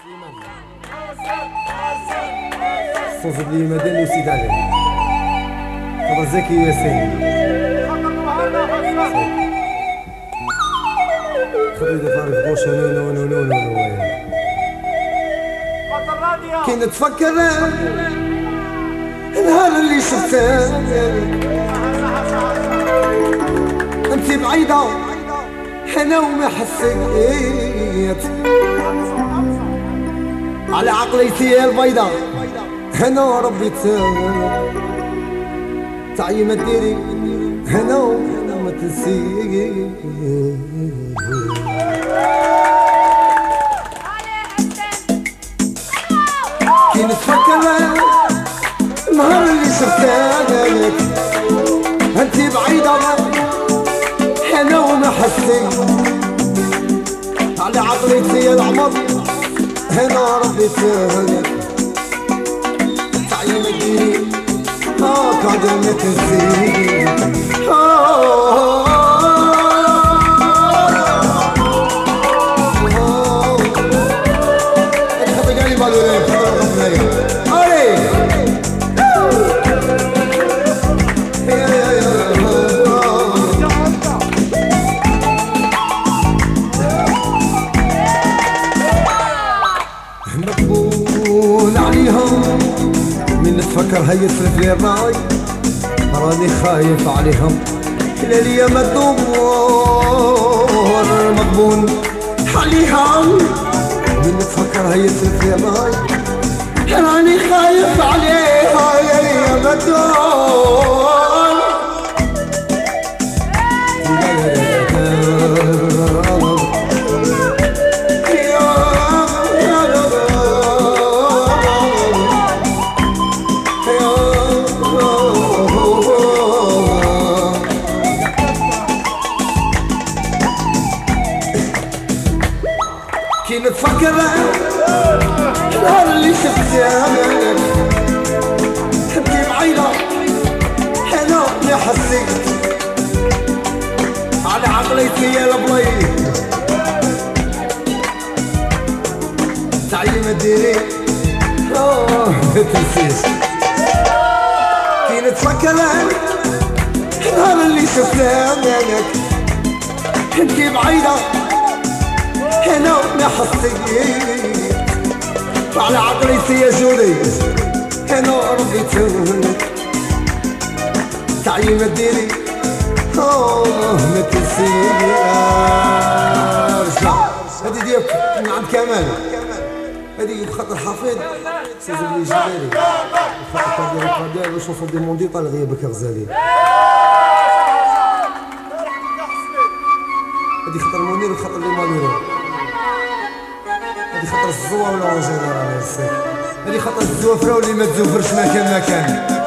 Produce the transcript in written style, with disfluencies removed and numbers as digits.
صوت لي مدني وسيد علي هذا زكي ياسين خلي دفاري فوش نو كي نتفكر النهار اللي شفتك انتي بعيدة انا وما حسيت على عقليتي البيضة انا ربيتها تعي ما ديري انا وما تنسيت كي نتفكر النهار اللي شفتك انتي بعيدة انا وما حسيت على عقليتي العمر انا ربيتها تعي ما ديري قاعدة ما تنسيت مقبول عليهم من نتفكر هي تفلت لي الراي راني خايف عليهم ليلي ما تدور مقبول عليهم من نتفكر هي تفلت لي الراي راني خايف عليها ليلي ما تدور كي نتفكر النهار اللي شفتك انتي بعيدة انا ما حسيت على عقليتي يا البليد تعي ما ديري ما تنسيش كي نتفكر النهار اللي شفتك انتي بعيدة انا ما حسيت على عقليتي يا جولي انا ربيتك تعي ما ديري ما تنسيش هذه ديالك من عند كمال هذه بخاطر حفيظ سيدي بلي جبالي بخاطر قادر وشوفوا دي موندي طال غيابك غزالي هذه خطر منير وخطر لي مالورو هذه خطر الزوا ولا جينيرال هذه خطر الزوافره واللي ما تزوفرش مكان